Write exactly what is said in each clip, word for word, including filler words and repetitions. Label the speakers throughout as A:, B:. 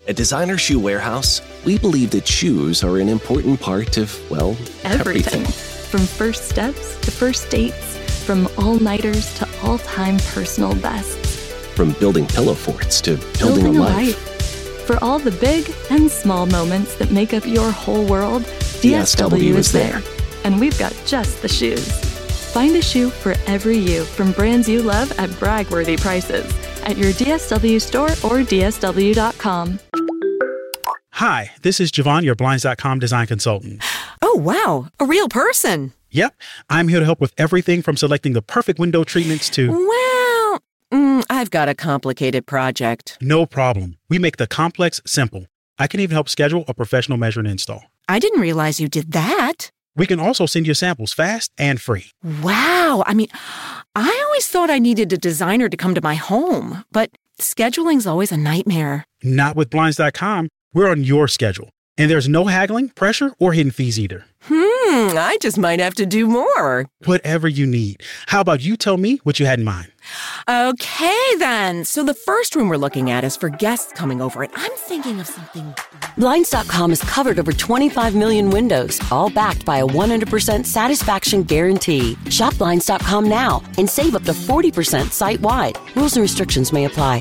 A: At Designer Shoe Warehouse, we believe that shoes are an important part of, well, everything.
B: everything. From first steps to first dates, from all-nighters to all-time personal bests.
A: From building pillow forts to building,
B: Building
A: a
B: a
A: life.
B: life. For all the big and small moments that make up your whole world, D S W is there. And we've got just the shoes. Find a shoe for every you from brands you love at brag-worthy prices at your D S W store or D S W dot com.
C: Hi, this is Javon, your Blinds dot com design consultant.
D: Oh, wow. A real person.
C: Yep, I'm here to help with everything from selecting the perfect window treatments to...
D: Well, mm, I've got a complicated project.
C: No problem. We make the complex simple. I can even help schedule a professional measure and install.
D: I didn't realize you did that.
C: We can also send you samples fast and free.
D: Wow. I mean, I always thought I needed a designer to come to my home, but scheduling's always a nightmare.
C: Not with Blinds dot com. We're on your schedule. And there's no haggling, pressure, or hidden fees either.
D: Hmm, I just might have to do more.
C: Whatever you need. How about you tell me what you had in mind?
D: Okay, then. So the first room we're looking at is for guests coming over, and I'm thinking of something...
E: Blinds dot com has covered over twenty-five million windows, all backed by a one hundred percent satisfaction guarantee. Shop Blinds dot com now and save up to forty percent site-wide. Rules and restrictions may apply.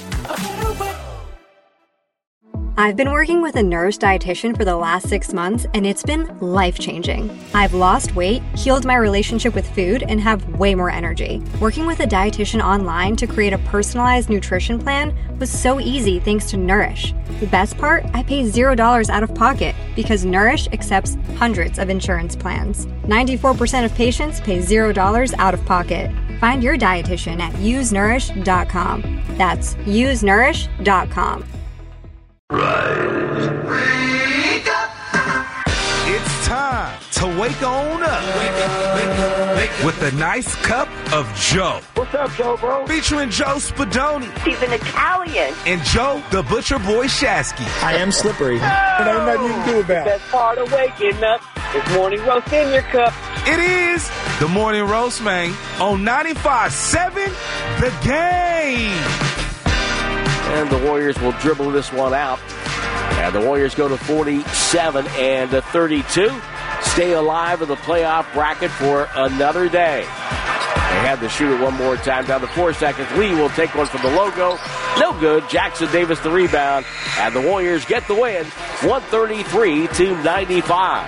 F: I've been working with a Nourish dietitian for the last six months, and it's been life-changing. I've lost weight, healed my relationship with food, and have way more energy. Working with a dietitian online to create a personalized nutrition plan was so easy thanks to Nourish. The best part? I pay zero dollars out of pocket because Nourish accepts hundreds of insurance plans. ninety-four percent of patients pay zero dollars out of pocket. Find your dietitian at use nourish dot com. That's use nourish dot com.
G: Rise. Wake up. It's time to wake on up. Wake up, wake up, wake up. With a nice cup of Joe.
H: What's up, Joe, bro?
G: Featuring Joe Spadoni.
H: He's an Italian.
G: And Joe, the Butcher Boy Shasky.
I: I am slippery. Oh, and there's nothing you can do about it.
H: The best part of waking up is morning roast in your cup.
G: It is the Morning Roast, man, on ninety-five point seven The Game.
J: And the Warriors will dribble this one out. And the Warriors go to forty-seven and thirty-two. Stay alive in the playoff bracket for another day. They had to shoot it one more time. Down to four seconds. Lee will take one from the logo. No good. Jackson Davis the rebound. And the Warriors get the win. one thirty-three to ninety-five.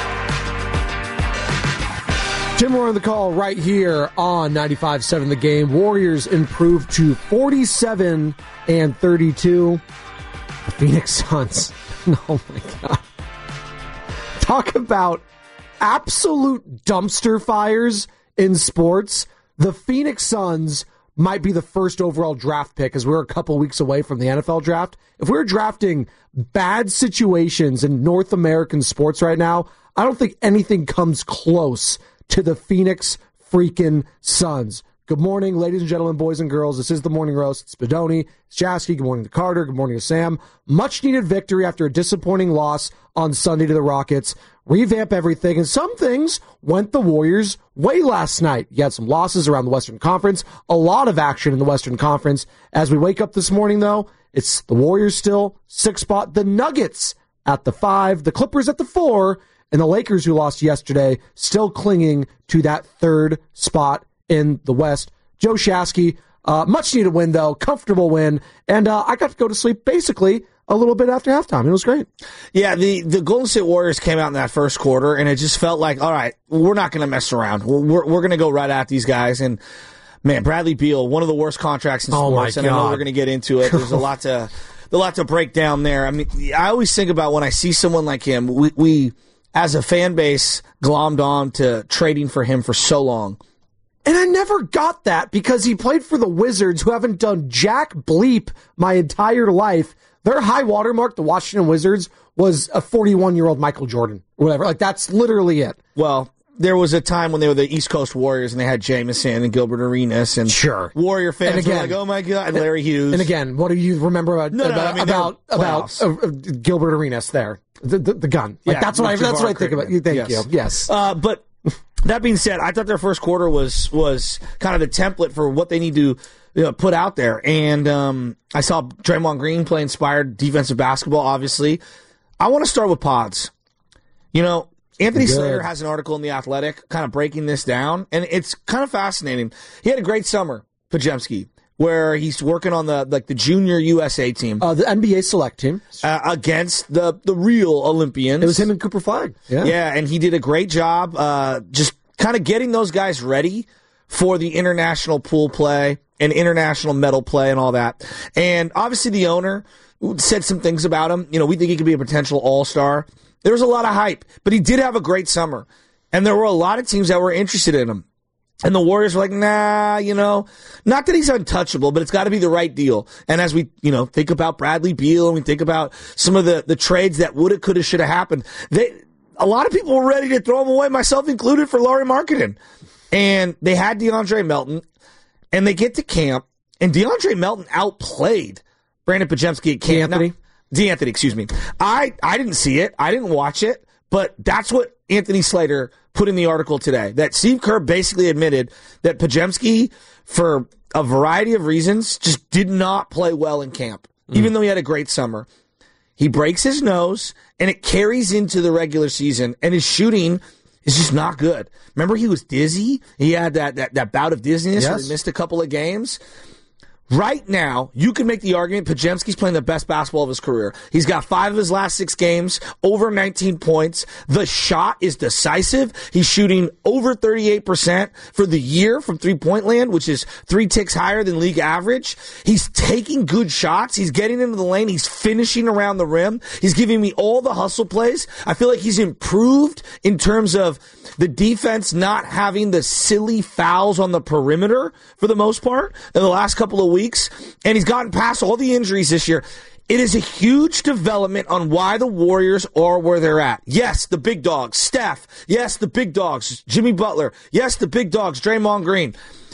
K: Tim Roy on the call right here on ninety-five point seven The Game. Warriors improved to forty-seven and thirty-two. The Phoenix Suns. Oh, my God. Talk about absolute dumpster fires in sports. The Phoenix Suns might be the first overall draft pick as we're a couple weeks away from the N F L draft. If we're drafting bad situations in North American sports right now, I don't think anything comes close to the Phoenix freaking Suns. Good morning, ladies and gentlemen, boys and girls. This is the Morning Roast. It's Spadoni, it's Jasky. Good morning to Carter. Good morning to Sam. Much needed victory after a disappointing loss on Sunday to the Rockets. Revamp everything, and some things went the Warriors' way last night. You had some losses around the Western Conference, a lot of action in the Western Conference. As we wake up this morning, though, it's the Warriors still, sixth spot, the Nuggets at the five, the Clippers at the four, and the Lakers, who lost yesterday, still clinging to that third spot in the West. Joe Shasky, uh, much needed win, though, comfortable win, and uh, I got to go to sleep basically a little bit after halftime. It was great.
I: Yeah, the, the Golden State Warriors came out in that first quarter, and it just felt like, all right, we're not going to mess around. We're, we're, we're going to go right at these guys. And, man, Bradley Beal, one of the worst contracts in
K: oh
I: sports, and I know we're going to get into it. There's a lot to a lot to break down there. I mean, I always think about when I see someone like him, we, we as a fan base, glommed on to trading for him for so long.
K: And I never got that because he played for the Wizards, who haven't done jack bleep my entire life. Their high watermark, the Washington Wizards, was a forty-one-year-old Michael Jordan or whatever. Like, that's literally it.
I: Well, there was a time when they were the East Coast Warriors and they had Jameson and Gilbert Arenas and
K: sure.
I: Warrior fans
K: and again,
I: were like, oh my God, and Larry Hughes.
K: And again, what do you remember about
I: no, no,
K: about
I: I mean,
K: about, about uh, uh, Gilbert Arenas there? The, the, the gun. Like,
I: yeah,
K: that's what I that's what I think about. You Thank
I: yes.
K: you. Yes.
I: Uh, but That being said, I thought their first quarter was was kind of the template for what they need to you know, put out there. And um, I saw Draymond Green play inspired defensive basketball, obviously. I want to start with Pods. You know, Anthony
K: Good.
I: Slater has an article in The Athletic kind of breaking this down, and it's kind of fascinating. He had a great summer, Podziemski, where he's working on the like the junior U S A team.
K: Uh, the N B A select team.
I: Uh, against the, the real Olympians.
K: It was him and Cooper Flag. Yeah,
I: yeah, and he did a great job uh, just kind of getting those guys ready for the international pool play and international medal play and all that. And obviously the owner said some things about him. You know, we think he could be a potential all-star. There was a lot of hype, but he did have a great summer. And there were a lot of teams that were interested in him. And the Warriors were like, nah, you know, not that he's untouchable, but it's got to be the right deal. And as we, you know, think about Bradley Beal and we think about some of the, the trades that woulda, coulda, shoulda happened, they, a lot of people were ready to throw him away, myself included, for Lauri Markkanen. And they had DeAndre Melton, and they get to camp, and DeAndre Melton outplayed Brandon Podziemski at camp.
K: D'Anthony?
I: Now, D'Anthony, excuse me. I, I didn't see it. I didn't watch it. But that's what Anthony Slater put in the article today, that Steve Kerr basically admitted that Podziemski, for a variety of reasons, just did not play well in camp, mm. even though he had a great summer. He breaks his nose, and it carries into the regular season, and his shooting is just not good. Remember, he was dizzy? He had that, that, that bout of dizziness
K: yes.
I: where he missed a couple of games. Right now, you can make the argument Podziemski's playing the best basketball of his career. He's got five of his last six games, over nineteen points. The shot is decisive. He's shooting over thirty-eight percent for the year from three-point land, which is three ticks higher than league average. He's taking good shots. He's getting into the lane. He's finishing around the rim. He's giving me all the hustle plays. I feel like he's improved in terms of the defense not having the silly fouls on the perimeter for the most part in the last couple of weeks. weeks, and he's gotten past all the injuries this year. It is a huge development on why the Warriors are where they're at. Yes, the big dogs, Steph. Yes, the big dogs, Jimmy Butler. Yes, the big dogs, Draymond Green.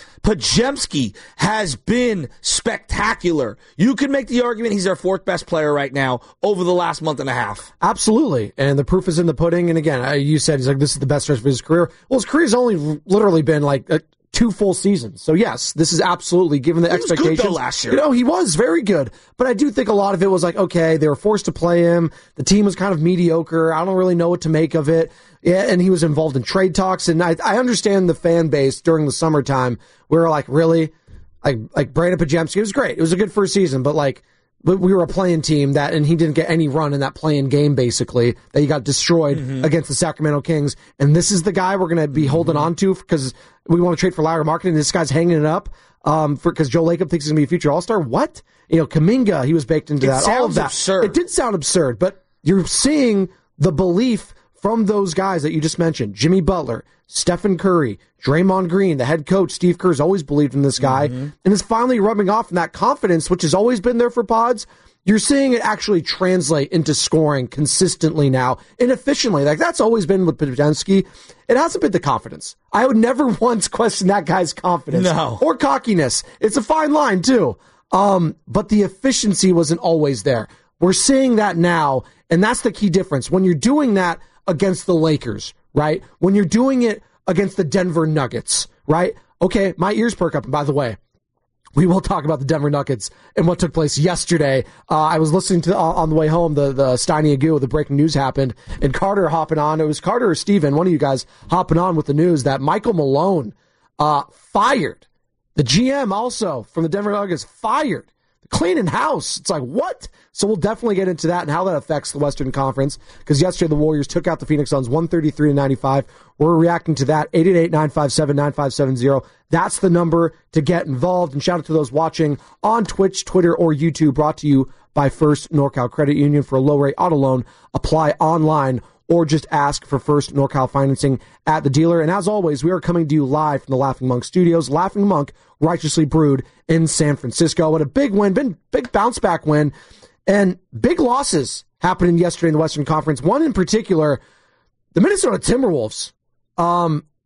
I: Podziemski has been spectacular. You can make the argument he's our fourth best player right now over the last month and a half.
K: Absolutely. And the proof is in the pudding. And again, you said he's like, this is the best stretch of his career. Well, his career's only literally been like a two full seasons. So yes, this is absolutely, given the
I: he
K: expectations.
I: Was good though last year.
K: You know, he was very good. But I do think a lot of it was like, okay, they were forced to play him. The team was kind of mediocre. I don't really know what to make of it. Yeah, and he was involved in trade talks. And I, I understand the fan base during the summertime. We were like, really? Like, like Brandon Podziemski, it was great. It was a good first season, but like, but we were a playing team that, and he didn't get any run in that playing game, basically, that he got destroyed mm-hmm. against the Sacramento Kings. And this is the guy we're going to be mm-hmm. holding on to because we want to trade for Lauri Markkanen. This guy's hanging it up um, for because Joe Lacob thinks he's going to be a future All-Star. What? You know, Kuminga, he was baked into
I: it
K: that. All of that.
I: Absurd.
K: It did sound absurd, but you're seeing the belief from those guys that you just mentioned. Jimmy Butler, Stephen Curry, Draymond Green, the head coach, Steve Kerr's always believed in this guy, mm-hmm. and is finally rubbing off in that confidence, which has always been there for Pods. You're seeing it actually translate into scoring consistently now and efficiently. Like that's always been with Podziemski. It hasn't been the confidence. I would never once question that guy's confidence
I: no.
K: or cockiness. It's a fine line too. Um, but the efficiency wasn't always there. We're seeing that now, and that's the key difference. When you're doing that against the Lakers, right? When you're doing it against the Denver Nuggets, right? Okay, my ears perk up. And by the way, we will talk about the Denver Nuggets and what took place yesterday. Uh, I was listening to uh, on the way home, the, the Steiny Agu, the breaking news happened, and Carter hopping on. It was Carter or Steven, one of you guys hopping on with the news that Michael Malone uh, fired. The G M also from the Denver Nuggets fired. Cleaning house. It's like, what? So we'll definitely get into that and how that affects the Western Conference, because yesterday the Warriors took out the Phoenix Suns one thirty-three to ninety-five. We're reacting to that. eight eight eight, nine five seven, nine five seven zero. That's the number to get involved. And shout out to those watching on Twitch, Twitter, or YouTube, brought to you by First NorCal Credit Union. For a low-rate auto loan, apply online or just ask for First NorCal financing at the dealer. And as always, we are coming to you live from the Laughing Monk Studios. Laughing Monk, righteously brewed in San Francisco. What a big win, been big bounce back win, and big losses happening yesterday in the Western Conference. One in particular, the Minnesota Timberwolves. Um,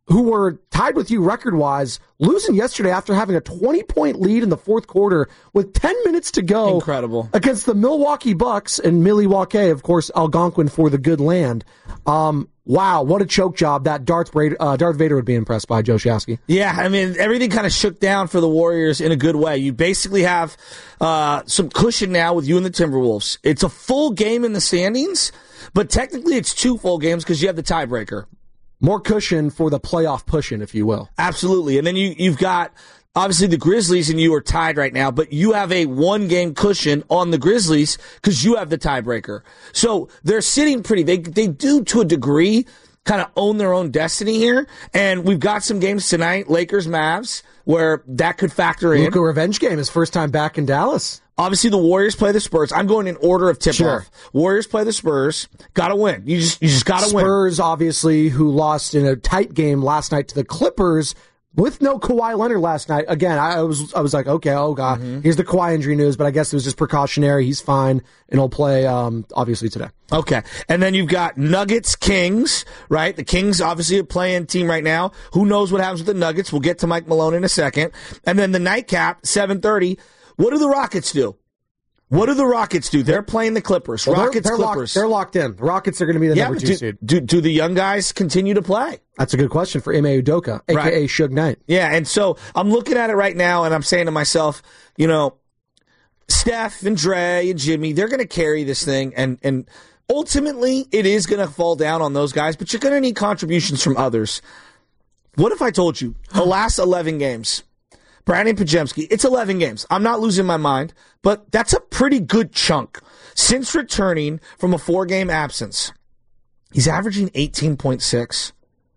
K: who were tied with you record-wise, losing yesterday after having a twenty-point lead in the fourth quarter with ten minutes to go.
I: Incredible.
K: Against the Milwaukee Bucks and Milwaukee, of course, Algonquin for the good land. Um, wow, what a choke job that Darth Vader, uh, Darth Vader would be impressed by, Joe Shasky.
I: Yeah, I mean, everything kind of shook down for the Warriors in a good way. You basically have uh, some cushion now with you and the Timberwolves. It's a full game in the standings, but technically it's two full games because you have the tiebreaker.
K: More cushion for the playoff pushing, if you will.
I: Absolutely. And then you, you've got, obviously, the Grizzlies and you are tied right now, but you have a one-game cushion on the Grizzlies because you have the tiebreaker. So they're sitting pretty. They, they do, to a degree, kind of own their own destiny here. And we've got some games tonight, Lakers, Mavs, where that could factor in.
K: Luka revenge game, his first time back in Dallas.
I: Obviously, the Warriors play the Spurs. I'm going in order of tip-off.
K: Sure.
I: Warriors play the Spurs. Got to win. You just you just got to win.
K: Spurs, obviously, who lost in a tight game last night to the Clippers with no Kawhi Leonard last night. Again, I was I was like, okay, oh god, mm-hmm. here's the Kawhi injury news, but I guess it was just precautionary. He's fine, and he'll play um, obviously today.
I: Okay, and then you've got Nuggets, Kings, right? The Kings obviously a play-in team right now. Who knows what happens with the Nuggets? We'll get to Mike Malone in a second. And then the nightcap, seven thirty. What do the Rockets do? What do the Rockets do? They're playing the Clippers.
K: Well,
I: Rockets,
K: they're, they're
I: Clippers.
K: Locked, they're locked in. The Rockets are going to be the
I: yeah,
K: number two
I: do,
K: seed.
I: Do, do the young guys continue to play?
K: That's a good question for Ime Udoka, a k a. Right. Suge Knight.
I: Yeah, and so I'm looking at it right now, and I'm saying to myself, you know, Steph and Dre and Jimmy, they're going to carry this thing, and, and ultimately it is going to fall down on those guys, but you're going to need contributions from others. What if I told you the last eleven games, Brandon Podziemski, it's eleven games. I'm not losing my mind, but that's a pretty good chunk. Since returning from a four-game absence, he's averaging eighteen point six.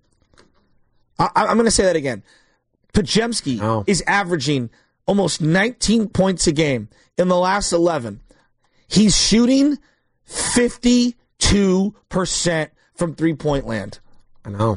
I: I, I'm going to say that again. Podziemski oh. is averaging almost nineteen points a game in the last eleven. He's shooting fifty-two percent from three-point land.
K: I know.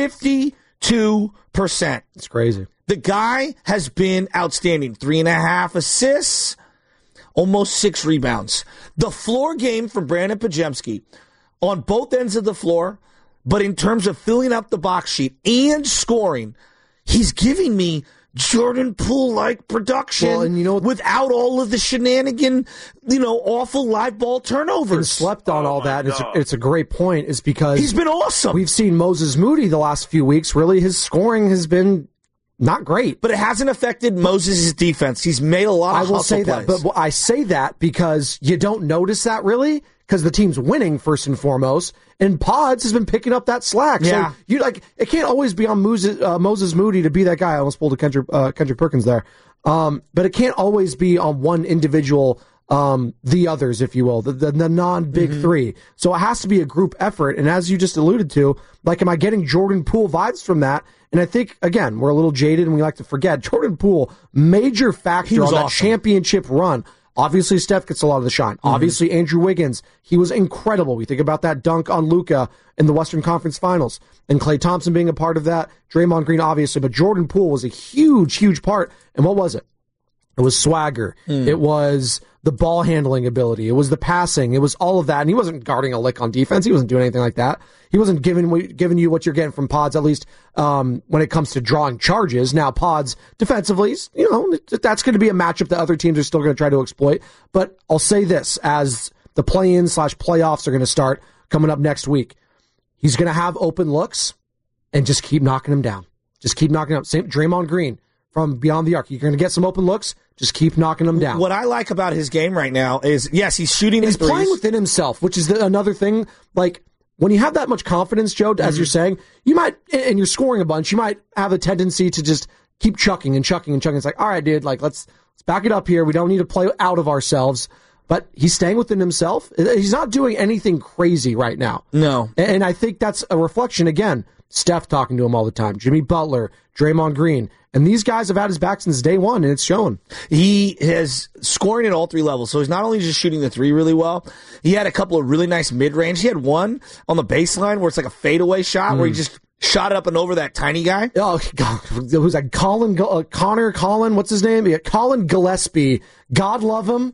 I: fifty-two percent.
K: It's crazy.
I: The guy has been outstanding. Three and a half assists, almost six rebounds. The floor game for Brandon Podziemski on both ends of the floor, but in terms of filling up the box sheet and scoring, he's giving me Jordan Poole-like production
K: well, and you know,
I: without all of the shenanigan, you know, awful live ball turnovers.
K: And slept on all that. It's a, it's a great point is because
I: he's been awesome.
K: We've seen Moses Moody the last few weeks. Really, his scoring has been not great.
I: But it hasn't affected Moses' defense. He's made a lot of
K: I will
I: hustle
K: say
I: plays.
K: that, but I say that because you don't notice that really because the team's winning first and foremost, and Pods has been picking up that slack.
I: Yeah.
K: So you like it can't always be on Moses, uh, Moses Moody to be that guy. I almost pulled a Kendrick, uh, Kendrick Perkins there. Um, but it can't always be on one individual, um, the others, if you will, the, the, the non-big mm-hmm. three. So it has to be a group effort. And as you just alluded to, like, am I getting Jordan Poole vibes from that? And I think, again, we're a little jaded and we like to forget. Jordan Poole, major factor on
I: awesome.
K: that championship run. Obviously, Steph gets a lot of the shine. Mm-hmm. Obviously, Andrew Wiggins, he was incredible. We think about that dunk on Luka in the Western Conference Finals. And Klay Thompson being a part of that. Draymond Green, obviously. But Jordan Poole was a huge, huge part. And what was it? It was swagger. Mm. It was the ball handling ability. It was the passing. It was all of that. And he wasn't guarding a lick on defense. He wasn't doing anything like that. He wasn't giving giving you what you're getting from Pods, at least um, when it comes to drawing charges. Now, Pods, defensively, you know, that's going to be a matchup that other teams are still going to try to exploit. But I'll say this, as the play-in slash playoffs are going to start coming up next week, he's going to have open looks and just keep knocking them down. Just keep knocking them down. Same Draymond Green from beyond the arc. You're going to get some open looks. Just keep knocking them down.
I: What I like about his game right now is, yes, he's shooting his
K: threes. He's playing within himself, which is the, another thing. Like, when you have that much confidence, Joe, as mm-hmm. you're saying, you might, and you're scoring a bunch, you might have a tendency to just keep chucking and chucking and chucking. It's like, all right, dude, like, let's, let's back it up here. We don't need to play out of ourselves. But he's staying within himself. He's not doing anything crazy right now.
I: No.
K: And I think that's a reflection, again, Steph talking to him all the time, Jimmy Butler, Draymond Green. And these guys have had his back since day one, and it's showing.
I: He has scoring at all three levels. So he's not only just shooting the three really well, he had a couple of really nice mid-range. He had one on the baseline where it's like a fadeaway shot mm. where he just shot it up and over that tiny guy.
K: Oh, God. It was like Colin, uh, Connor, Colin, what's his name? Yeah, Colin Gillespie. God love him.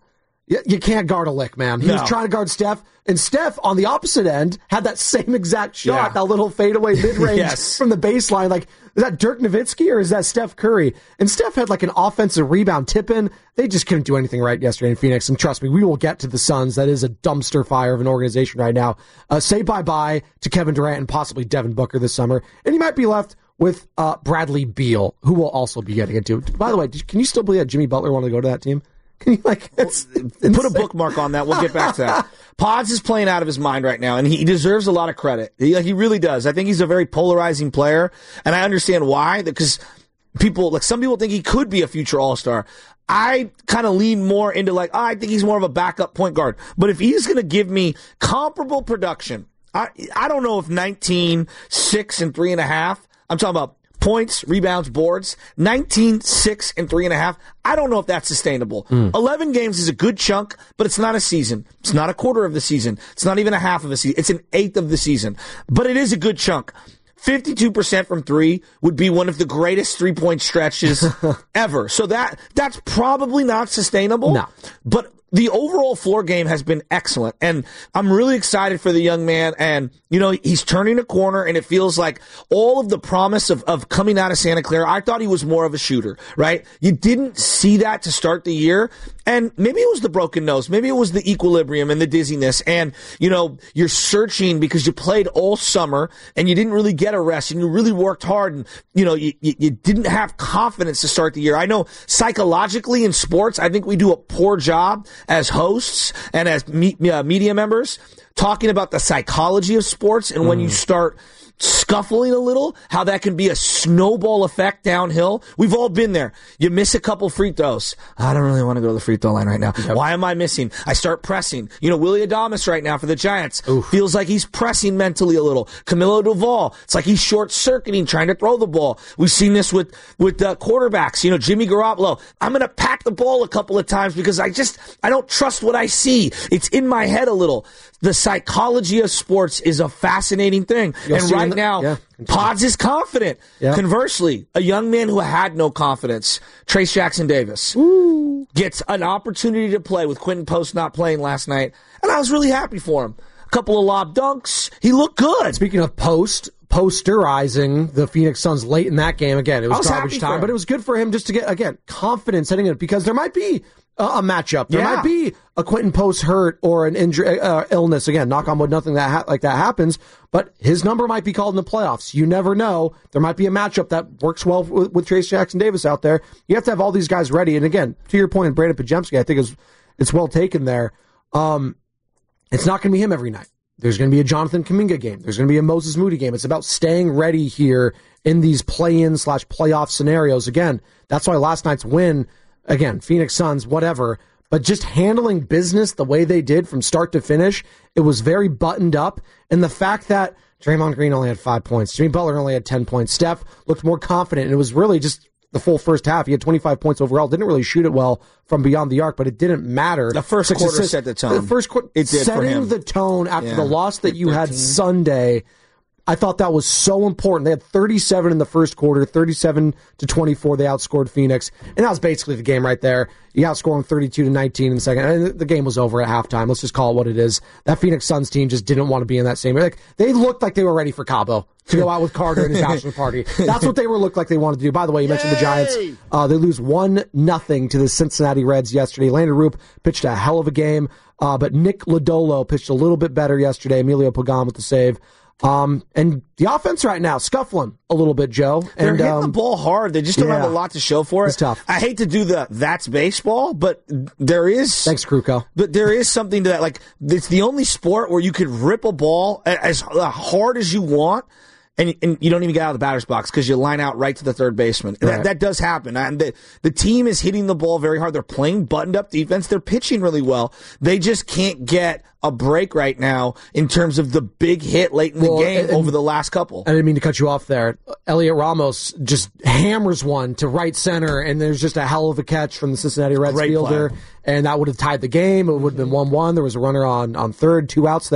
K: You, you can't guard a lick, man. He
I: No.
K: was trying to guard Steph, and Steph on the opposite end had that same exact shot,
I: Yeah.
K: that little fadeaway mid-range
I: Yes.
K: from the baseline. Like, is that Dirk Nowitzki or is that Steph Curry? And Steph had like an offensive rebound tip-in. They just couldn't do anything right yesterday in Phoenix. And trust me, we will get to the Suns. That is a dumpster fire of an organization right now. Uh, say bye-bye to Kevin Durant and possibly Devin Booker this summer. And he might be left with uh, Bradley Beal, who will also be getting into it. By the way, can you still believe that Jimmy Butler wanted to go to that team? Can you like it's,
I: Put a bookmark on that. We'll get back to that. Pods is playing out of his mind right now, and he deserves a lot of credit. He, like, he really does. I think he's a very polarizing player, and I understand why. Because people, like some people, think he could be a future All-Star. I kind of lean more into like, oh, I think he's more of a backup point guard. But if he's going to give me comparable production, I I don't know if nineteen, six, and three and a half. I'm talking about points, rebounds, boards, nineteen, six, and three and a half. I don't know if that's sustainable. Mm. eleven games is a good chunk, but it's not a season. It's not a quarter of the season. It's not even a half of a season. It's an eighth of the season. But it is a good chunk. fifty-two percent from three would be one of the greatest three-point stretches ever. So that that's probably not sustainable.
K: No.
I: But the overall floor game has been excellent, and I'm really excited for the young man. And, you know, he's turning a corner, and it feels like all of the promise of, of coming out of Santa Clara, I thought he was more of a shooter, right? You didn't see that to start the year, and maybe it was the broken nose. Maybe it was the equilibrium and the dizziness, and, you know, you're searching because you played all summer, and you didn't really get a rest, and you really worked hard, and, you know, you, you, you didn't have confidence to start the year. I know psychologically in sports, I think we do a poor job as hosts and as me, uh, media members talking about the psychology of sports, and mm. when you start scuffling a little, how that can be a snowball effect downhill. We've all been there. You miss a couple free throws. I don't really want to go to the free throw line right now. Yep. Why am I missing? I start pressing. You know, Willie Adames right now for the Giants Oof. feels like he's pressing mentally a little. Camilo Duvall, it's like he's short-circuiting, trying to throw the ball. We've seen this with, with uh, quarterbacks. You know, Jimmy Garoppolo, I'm going to pat the ball a couple of times because I just, I don't trust what I see. It's in my head a little. The psychology of sports is a fascinating thing. You'll and right the, now, yeah, Pods is confident. Yeah. Conversely, a young man who had no confidence, Trayce Jackson-Davis, Ooh. gets an opportunity to play with Quentin Post not playing last night, and I was really happy for him. A couple of lob dunks. He looked good.
K: Speaking of Post, posterizing the Phoenix Suns late in that game. Again, it was, was garbage time, but it was good for him just to get, again, confidence heading in it, because there might be a, a matchup. There yeah. might be a Quentin Post hurt or an injury, uh, illness. Again, knock on wood, nothing that ha- like that happens, but his number might be called in the playoffs. You never know. There might be a matchup that works well with, with Trayce Jackson-Davis out there. You have to have all these guys ready. And again, to your point, Brandon Podziemski, I think is it's well taken there. Um, it's not going to be him every night. There's going to be a Jonathan Kuminga game. There's going to be a Moses Moody game. It's about staying ready here in these play-in slash playoff scenarios. Again, that's why last night's win, again, Phoenix Suns, whatever, but just handling business the way they did from start to finish, it was very buttoned up. And the fact that Draymond Green only had five points, Jimmy Butler only had ten points, Steph looked more confident, and it was really just the full first half. He had twenty-five points overall. Didn't really shoot it well from beyond the arc, but it didn't matter.
I: The first
K: Six
I: quarter
K: assists.
I: set the tone.
K: The first quarter,
I: it did
K: setting
I: for him.
K: the tone after
I: yeah.
K: the loss that you had Sunday. I thought that was so important. They had thirty-seven in the first quarter, thirty-seven to twenty-four. They outscored Phoenix, and that was basically the game right there. You outscored them thirty-two to nineteen in the second, and the game was over at halftime. Let's just call it what it is. That Phoenix Suns team just didn't want to be in that same. Like, they looked like they were ready for Cabo to go out with Carter and his bachelor party. That's what they were looked like they wanted to do. By the way, you Yay! mentioned the Giants. Uh, they lose one nothing to the Cincinnati Reds yesterday. Landon Roop pitched a hell of a game, uh, but Nick Lodolo pitched a little bit better yesterday. Emilio Pagan with the save. Um, and the offense right now, scuffling a little bit, Joe.
I: They're
K: and,
I: hitting
K: um,
I: the ball hard. They just don't yeah. have a lot to show for it.
K: It's tough.
I: I hate to do the that's baseball, but there is...
K: Thanks, Kruko.
I: But there is something to that. Like, it's the only sport where you could rip a ball as hard as you want, and, and you don't even get out of the batter's box because you line out right to the third baseman. Right. That, that does happen. And the, the team is hitting the ball very hard. They're playing buttoned-up defense. They're pitching really well. They just can't get a break right now in terms of the big hit late in the well, game and, over the last couple.
K: I didn't mean to cut you off there. Elliot Ramos just hammers one to right center, and there's just a hell of a catch from the Cincinnati Reds
I: Great
K: fielder,
I: play.
K: And that would have tied the game. It would have been one one. There was a runner on, on third, two outs there.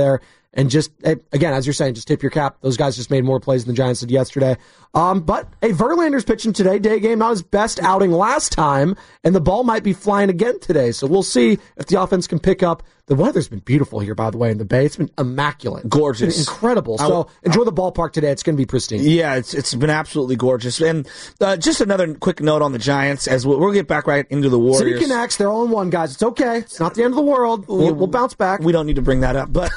K: And just, again, as you're saying, just tip your cap. Those guys just made more plays than the Giants did yesterday. Um, but, hey, Verlander's pitching today. Day game, not his best outing last time. And the ball might be flying again today. So we'll see if the offense can pick up. The weather's been beautiful here, by the way, in the Bay. It's been immaculate.
I: Gorgeous.
K: It's been incredible. So I, enjoy the ballpark today. It's going to be pristine.
I: Yeah, it's it's been absolutely gorgeous. And uh, just another quick note on the Giants, as we'll, we'll get back right into the Warriors.
K: City connects. They're all in one, guys. It's okay. It's not the end of the world. We'll, we'll bounce back.
I: We don't need to bring that up. But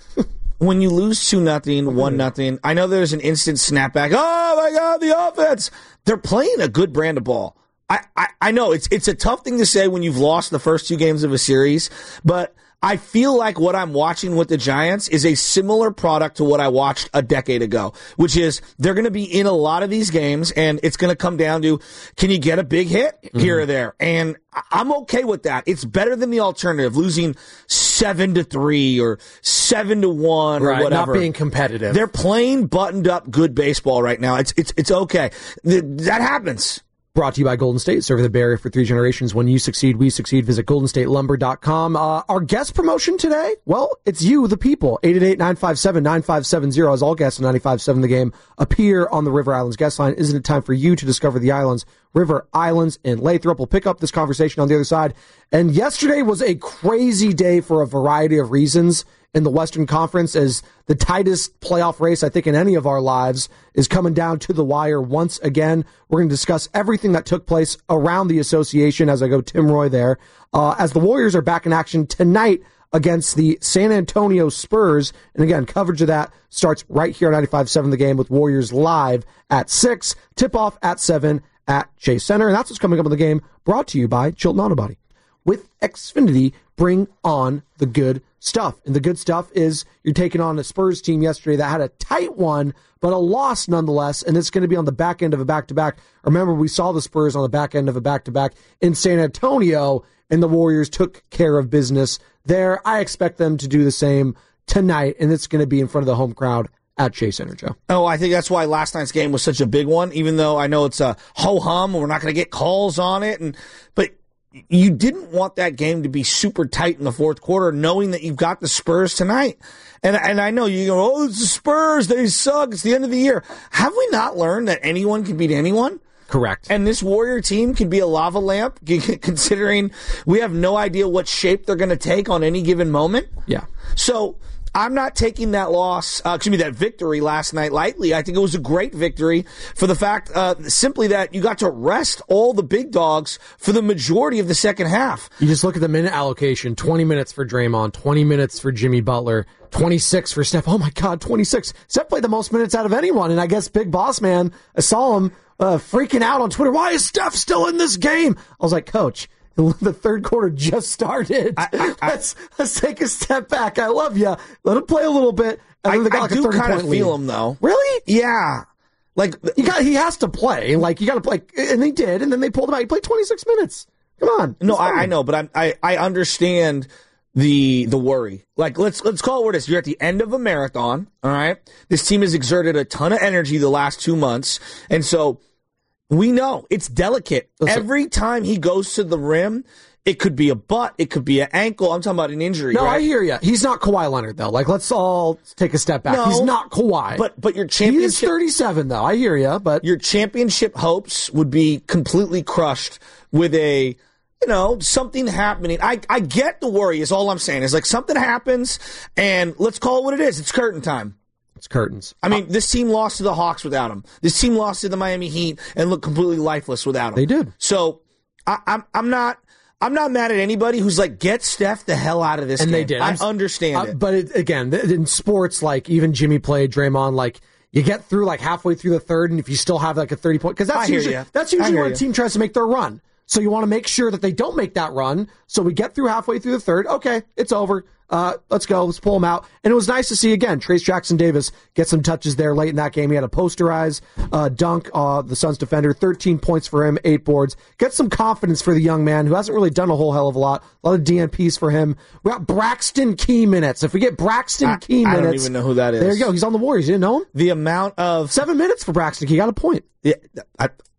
I: when you lose two nothing, one nothing, I know there's an instant snapback. Oh, my God, the offense. They're playing a good brand of ball. I, I, I know it's it's a tough thing to say when you've lost the first two games of a series, but I feel like what I'm watching with the Giants is a similar product to what I watched a decade ago, which is they're going to be in a lot of these games, and it's going to come down to, can you get a big hit mm-hmm. here or there? And I'm okay with that. It's better than the alternative, losing seven to three or seven to one
K: right,
I: or whatever.
K: Not being competitive.
I: They're playing buttoned up good baseball right now. It's it's it's okay. Th- that happens.
K: Brought to you by Golden State, serving the Bay Area for three generations. When you succeed, we succeed. Visit golden state lumber dot com. Uh, our guest promotion today, well, it's you, the people. eight eight eight, nine five seven, nine five seven zero. As all guests on ninety-five point seven The Game appear on the River Islands guest line. Isn't it time for you to discover the islands, River Islands in Lathrop? We'll pick up this conversation on the other side. And yesterday was a crazy day for a variety of reasons in the Western Conference, as the tightest playoff race, I think, in any of our lives is coming down to the wire once again. We're going to discuss everything that took place around the association as I go Tim Roy there, uh, as the Warriors are back in action tonight against the San Antonio Spurs. And again, coverage of that starts right here on ninety-five point seven The Game with Warriors live at six, tip-off at seven at Chase Center. And that's what's coming up in the game, brought to you by Chilton Auto Body. With Xfinity, bring on the good stuff. And the good stuff is you're taking on a Spurs team yesterday that had a tight one, but a loss nonetheless, and it's going to be on the back end of a back-to-back. Remember, we saw the Spurs on the back end of a back-to-back in San Antonio, and the Warriors took care of business there. I expect them to do the same tonight, and it's going to be in front of the home crowd at Chase Center, Joe.
I: Oh, I think that's why last night's game was such a big one, even though I know it's a ho-hum, we're not going to get calls on it, and but you didn't want that game to be super tight in the fourth quarter, knowing that you've got the Spurs tonight. And and I know you go, oh, it's the Spurs, they suck, it's the end of the year. Have we not learned that anyone can beat anyone?
K: Correct.
I: And this Warrior team can be a lava lamp, considering we have no idea what shape they're going to take on any given moment.
K: Yeah.
I: So I'm not taking that loss, uh, excuse me, that victory last night lightly. I think it was a great victory for the fact uh, simply that you got to rest all the big dogs for the majority of the second half.
K: You just look at the minute allocation, twenty minutes for Draymond, twenty minutes for Jimmy Butler, twenty-six for Steph. Oh, my God, twenty-six. Steph played the most minutes out of anyone, and I guess Big Boss Man, I saw him uh, freaking out on Twitter. Why is Steph still in this game? I was like, Coach, the third quarter just started. I, I, I, let's let's take a step back. I love you. Let him play a little bit. And then they got
I: I
K: like
I: do
K: a
I: kind of feel
K: lead.
I: him though.
K: Really?
I: Yeah. Like
K: you got, he has to play. Like you got to play, and they did. And then they pulled him out. He played twenty-six minutes. Come on.
I: No, I, I know, but I'm, I I understand the the worry. Like let's let's call it what it is. You're at the end of a marathon. All right. This team has exerted a ton of energy the last two months, and so we know it's delicate. Listen, every time he goes to the rim, it could be a butt, it could be an ankle. I'm talking about an injury.
K: No,
I: right?
K: I hear you. He's not Kawhi Leonard though. Like let's all take a step back.
I: No,
K: He's not Kawhi.
I: But but your championship,
K: he is thirty-seven though. I hear you. But
I: your championship hopes would be completely crushed with a, you know, something happening. I I get the worry. Is all I'm saying. Is like something happens, and let's call it what it is. It's curtain time.
K: It's curtains.
I: I mean, this team lost to the Hawks without him. This team lost to the Miami Heat and looked completely lifeless without him.
K: They did.
I: So I, I'm I'm not I'm not mad at anybody who's like, get Steph the hell out of this
K: and
I: game.
K: they did.
I: I
K: I'm,
I: understand
K: uh,
I: it.
K: But it, again, in sports, like even Jimmy played, Draymond, like you get through like halfway through the third, and if you still have like a thirty point, because that's
I: I
K: usually
I: hear you.
K: that's usually
I: I
K: when
I: hear
K: a team tries to make their run. So you want to make sure that they don't make that run. So we get through halfway through the third. Okay, it's over. Uh, let's go. Let's pull them out. And it was nice to see, again, Trace Jackson Davis get some touches there late in that game. He had a posterized uh, dunk, uh, the Suns defender, thirteen points for him, eight boards. Get some confidence for the young man who hasn't really done a whole hell of a lot. A lot of D N Ps for him. We got Braxton Key minutes. If we get Braxton
I: I,
K: Key minutes.
I: I don't even know who that is.
K: There you go. He's on the Warriors. You didn't know him?
I: The amount of...
K: Seven minutes for Braxton Key. Got a point.
I: Yeah, I,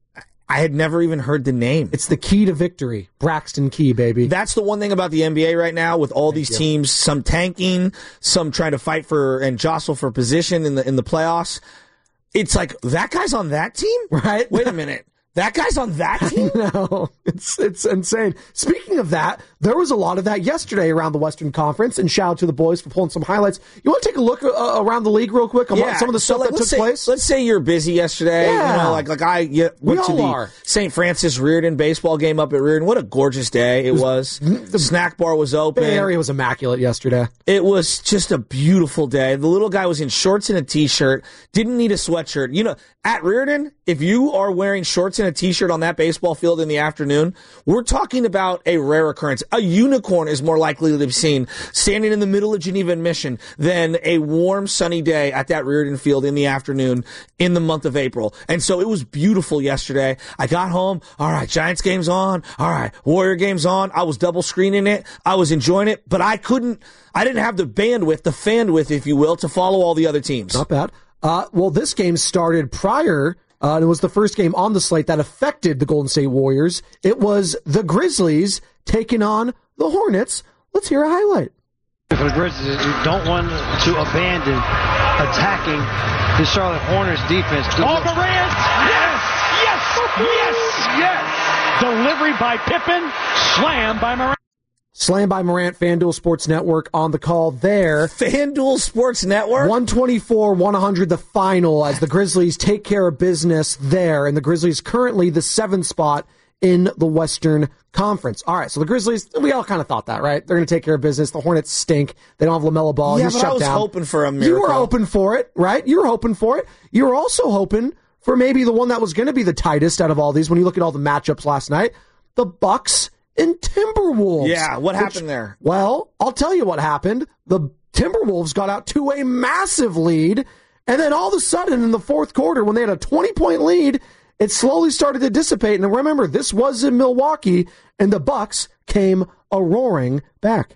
I: I had never even heard the name.
K: It's the key to victory. Braxton Key, baby.
I: That's the one thing about the N B A right now with all
K: Thank
I: these
K: you.
I: teams, some tanking, some trying to fight for and jostle for position in the in the playoffs. It's like, that guy's on that team?
K: Right?
I: Wait a minute. That guy's on that team?
K: No, it's it's insane. Speaking of that, there was a lot of that yesterday around the Western Conference, and shout out to the boys for pulling some highlights. You want to take a look uh, around the league real quick on
I: Yeah.
K: some of the
I: So,
K: stuff
I: like,
K: that took
I: let's say,
K: place?
I: Let's say you're busy yesterday.
K: Yeah.
I: You know, like like I yeah, went
K: We
I: to
K: all
I: the
K: are.
I: Saint Francis Reardon baseball game up at Reardon. What a gorgeous day it was. The snack bar was open.
K: Bay Area was immaculate yesterday.
I: It was just a beautiful day. The little guy was in shorts and a t-shirt, didn't need a sweatshirt. You know, at Reardon, if you are wearing shorts and a t-shirt on that baseball field in the afternoon, we're talking about a rare occurrence. A unicorn is more likely to be seen standing in the middle of Geneva and Mission than a warm, sunny day at that Reardon field in the afternoon in the month of April. And so it was beautiful yesterday. I got home. All right, Giants game's on. All right, Warrior game's on. I was double screening it. I was enjoying it, but I couldn't, I didn't have the bandwidth, the fanwidth, if you will, to follow all the other teams.
K: Not bad. Uh, well, this game started prior. Uh, it was the first game on the slate that affected the Golden State Warriors. It was the Grizzlies taking on the Hornets. Let's hear a highlight.
L: For the Grizzlies, you don't want to abandon attacking the Charlotte Hornets defense.
M: Oh, Morant! Yes! Yes! Yes! Yes! Delivery by Pippen, slam by Morant.
K: Slam by Morant, FanDuel Sports Network on the call there.
I: FanDuel Sports Network?
K: one twenty-four one hundred the final as the Grizzlies take care of business there. And the Grizzlies currently the seventh spot in the Western Conference. All right, so the Grizzlies, we all kind of thought that, right? They're going to take care of business. The Hornets stink. They don't have LaMelo Ball.
I: Yeah,
K: He's
I: but
K: shut
I: I was
K: down.
I: hoping for a miracle.
K: You were hoping for it, right? You were hoping for it. You were also hoping for maybe the one that was going to be the tightest out of all these when you look at all the matchups last night. The Bucks and Timberwolves.
I: Yeah, what
K: which-
I: happened there?
K: Well, I'll tell you what happened. The Timberwolves got out to a massive lead, and then all of a sudden in the fourth quarter, when they had a twenty-point lead, it slowly started to dissipate. And remember, this was in Milwaukee, and the Bucks came a roaring back.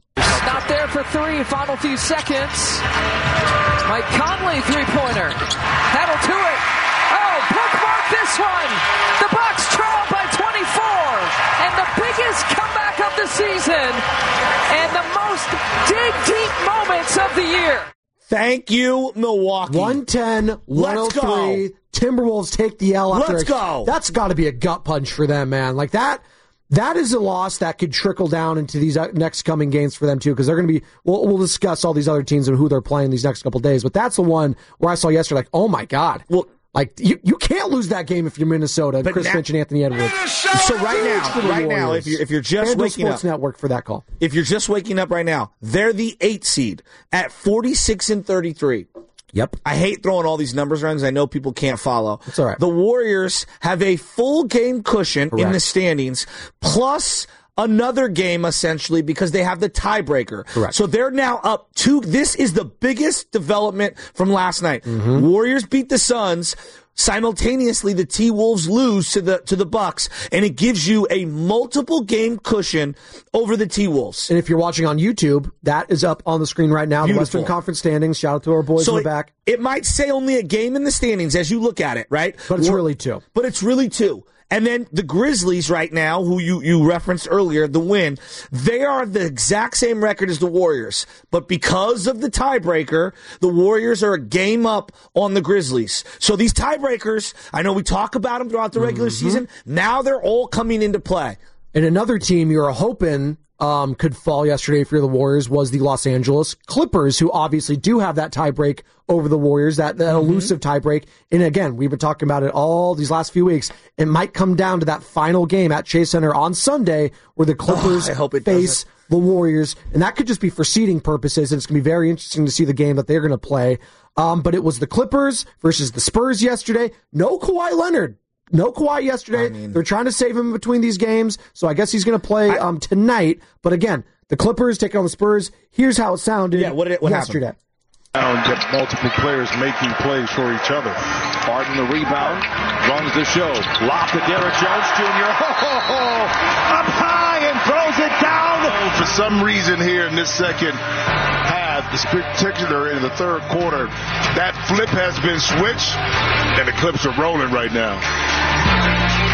N: Not there for three, final few seconds. Mike Conley, three-pointer. That'll do it. Oh, bookmark this one. The Bucks trail by twenty-four. And the biggest comeback of the season. And the most dig-deep moments of the year.
I: Thank you, Milwaukee.
K: one ten, one oh three. Timberwolves take the L after.
I: Let's
K: a,
I: go.
K: That's got to be a gut punch for them, man. Like that. That is a loss that could trickle down into these next coming games for them too, because they're going to be. We'll, we'll discuss all these other teams and who they're playing these next couple days, but that's the one where I saw yesterday. Like, oh my god.
I: Well,
K: like you, you can't lose that game if you're Minnesota.
I: But
K: Chris
I: now-
K: Finch and Anthony Edwards.
I: So right now, right now, if you're if you're just
K: FanDuel
I: waking
K: Sports
I: up,
K: Network for that call.
I: if you're just waking up right now, they're the eighth seed at forty-six and thirty-three.
K: Yep.
I: I hate throwing all these numbers around because I know people can't follow.
K: It's all right.
I: The Warriors have a full game cushion
K: Correct.
I: in the standings, plus another game essentially because they have the tiebreaker.
K: Correct.
I: So they're now up two. This is the biggest development from last night.
K: Mm-hmm.
I: Warriors beat the Suns. Simultaneously, the T-Wolves lose to the to the Bucks, and it gives you a multiple game cushion over the T-Wolves.
K: And if you're watching on YouTube, that is up on the screen right now.
I: Beautiful.
K: The Western Conference standings. Shout out to our boys
I: So
K: in the
I: it,
K: back.
I: it might say only a game in the standings as you look at it, right?
K: But it's
I: War-
K: really two.
I: But it's really two. And then the Grizzlies right now, who you, you referenced earlier, the win, they are the exact same record as the Warriors. But because of the tiebreaker, the Warriors are a game up on the Grizzlies. So these tiebreakers, I know we talk about them throughout the regular
K: Mm-hmm.
I: season. Now they're all coming into play.
K: And another team you were hoping um, could fall yesterday if you're the Warriors was the Los Angeles Clippers, who obviously do have that tiebreak over the Warriors, that, that
I: Mm-hmm.
K: elusive tiebreak. And again, we've been talking about it all these last few weeks. It might come down to that final game at Chase Center on Sunday where the Clippers
I: Oh, I hope it
K: face
I: doesn't.
K: the Warriors. And that could just be for seeding purposes. And it's going to be very interesting to see the game that they're going to play. Um, but it was the Clippers versus the Spurs yesterday. No Kawhi Leonard. No Kawhi yesterday.
I: I mean-
K: They're trying to save him between these games, so I guess he's going to play um, tonight. But again, the Clippers taking on the Spurs. Here's how it sounded
I: Yeah, what did it- what
K: yesterday.
I: happened?
O: And get multiple players making plays for each other.
P: Harden the rebound, runs the show. Lob to Derrick Jones Junior Oh, up high and throws it down.
O: Oh, for some reason here in this second half, particular in the third quarter, that flip has been switched, and the Clips are rolling right now.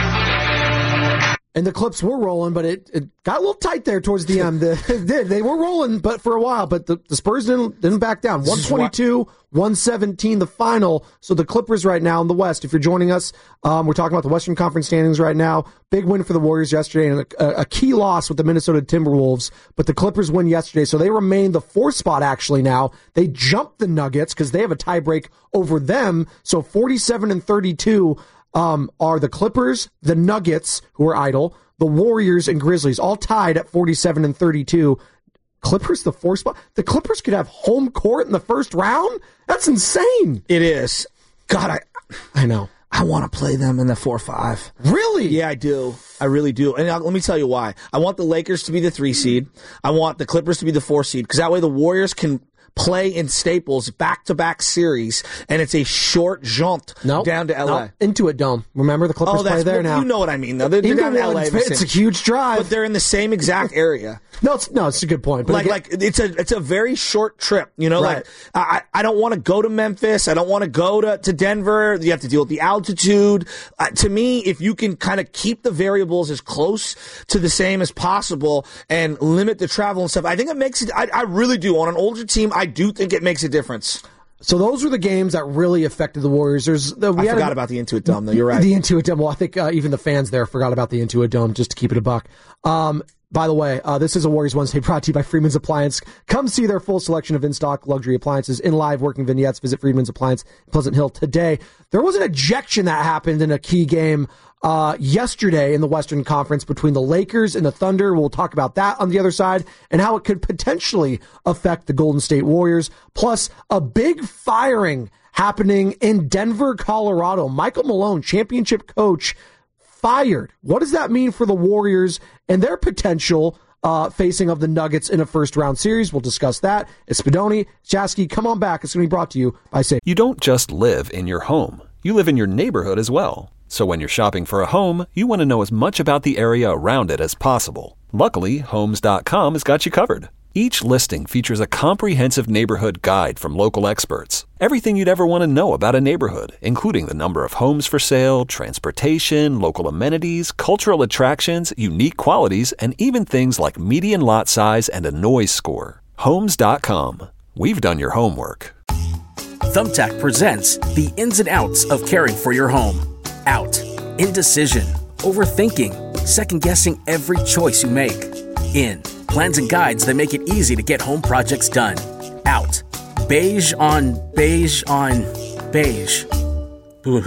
K: And the Clips were rolling, but it, it got a little tight there towards the end. It did. They were rolling, but for a while. But the, the Spurs didn't didn't back down. one twenty-two, one seventeen, the final. So the Clippers right now in the West. If you're joining us, um, we're talking about the Western Conference standings right now. Big win for the Warriors yesterday, and a, a key loss with the Minnesota Timberwolves. But the Clippers win yesterday, so they remain the fourth spot actually now. They jumped the Nuggets because they have a tiebreak over them. So forty-seven and thirty-two. Um, are the Clippers, the Nuggets, who are idle, the Warriors and Grizzlies, all tied at forty-seven and thirty-two. Clippers, the fourth spot. The Clippers could have home court in the first round? That's insane.
I: It is. God, I
K: I know.
I: I want to play them in the four five.
K: Really?
I: Yeah, I do. I really do. And let me tell you why. I want the Lakers to be the three seed. I want the Clippers to be the four seed, because that way the Warriors can play in Staples back-to-back series, and it's a short jaunt nope. down to L A.
K: Nope. Intuit Dome. Remember, the Clippers
I: oh,
K: play there now.
I: You know what I mean, though. They're, they're down to L A.
K: It's a huge drive.
I: But they're in the same exact area.
K: no, it's, no, it's a good point. But
I: like,
K: again,
I: like it's a it's a very short trip, you know?
K: Right.
I: Like, I, I don't want to go to Memphis. I don't want to go to, to Denver. You have to deal with the altitude. Uh, to me, if you can kind of keep the variables as close to the same as possible and limit the travel and stuff, I think it makes it, I, I really do. On an older team, I do think it makes a difference.
K: So those were the games that really affected the Warriors. There's the, we
I: I
K: had
I: forgot
K: a,
I: about the Intuit Dome, though. You're right.
K: The Intuit Dome. Well, I think uh, even the fans there forgot about the Intuit Dome, just to keep it a buck. Um, by the way, uh, this is a Warriors Wednesday brought to you by Freeman's Appliance. Come see their full selection of in-stock luxury appliances in live working vignettes. Visit Freeman's Appliance in Pleasant Hill today. There was an ejection that happened in a key game Uh, yesterday in the Western Conference between the Lakers and the Thunder. We'll talk about that on the other side and how it could potentially affect the Golden State Warriors. Plus, a big firing happening in Denver, Colorado. Michael Malone, championship coach, fired. What does that mean for the Warriors and their potential uh, facing of the Nuggets in a first-round series? We'll discuss that. It's Spadoni, Chasky. Come on back. It's going to be brought to you by Safe.
Q: You don't just live in your home. You live in your neighborhood as well. So when you're shopping for a home, you want to know as much about the area around it as possible. Luckily, Homes dot com has got you covered. Each listing features a comprehensive neighborhood guide from local experts. Everything you'd ever want to know about a neighborhood, including the number of homes for sale, transportation, local amenities, cultural attractions, unique qualities, and even things like median lot size and a noise score. Homes dot com. We've done your homework.
R: Thumbtack presents the ins and outs of caring for your home. Out. Indecision. Overthinking. Second-guessing every choice you make. In. Plans and guides that make it easy to get home projects done. Out. Beige on beige on beige. Ugh.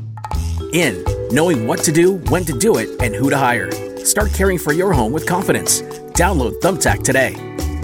R: In. Knowing what to do, when to do it, and who to hire. Start caring for your home with confidence. Download Thumbtack today.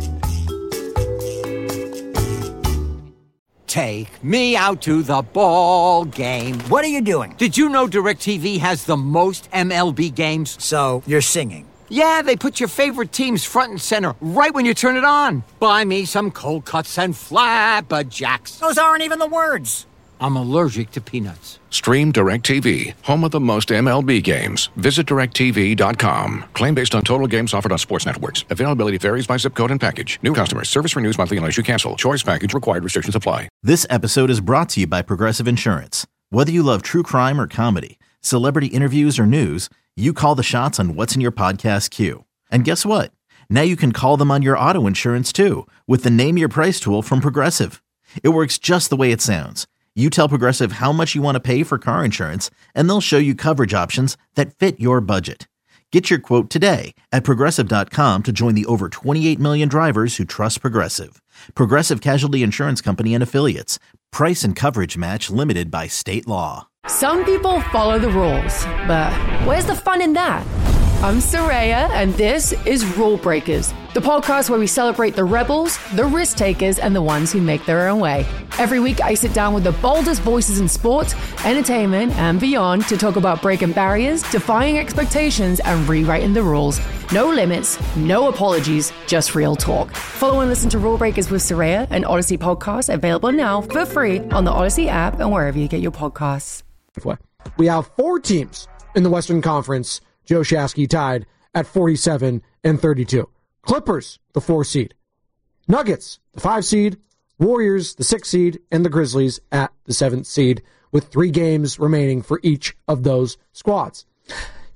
S: Take me out to the ball game.
T: What are you doing?
S: Did you know DirecTV has the most M L B games?
T: So, you're singing?
S: Yeah, they put your favorite teams front and center right when you turn it on. Buy me some cold cuts and flapjacks.
T: Those aren't even the words.
S: I'm allergic to peanuts.
U: Stream DirecTV, home of the most M L B games. Visit direct T V dot com. Claim based on total games offered on sports networks. Availability varies by zip code and package. New customers. Service renews monthly unless you cancel. Choice package required. Restrictions apply.
V: This episode is brought to you by Progressive Insurance. Whether you love true crime or comedy, celebrity interviews or news, you call the shots on what's in your podcast queue. And guess what? Now you can call them on your auto insurance too with the Name Your Price tool from Progressive. It works just the way it sounds. You tell Progressive how much you want to pay for car insurance, and they'll show you coverage options that fit your budget. Get your quote today at Progressive dot com to join the over twenty-eight million drivers who trust Progressive. Progressive Casualty Insurance Company and Affiliates. Price and coverage match limited by state law.
W: Some people follow the rules, but where's the fun in that? I'm Soraya, and this is Rule Breakers, the podcast where we celebrate the rebels, the risk takers, and the ones who make their own way. Every week, I sit down with the boldest voices in sports, entertainment, and beyond to talk about breaking barriers, defying expectations, and rewriting the rules. No limits, no apologies, just real talk. Follow and listen to Rule Breakers with Soraya, an Odyssey podcast available now for free on the Odyssey app and wherever you get your podcasts.
K: We have four teams in the Western Conference. Joe Shasky tied at forty-seven and thirty-two. Clippers, the four seed. Nuggets, the five seed. Warriors, the six seed. And the Grizzlies at the seventh seed with three games remaining for each of those squads.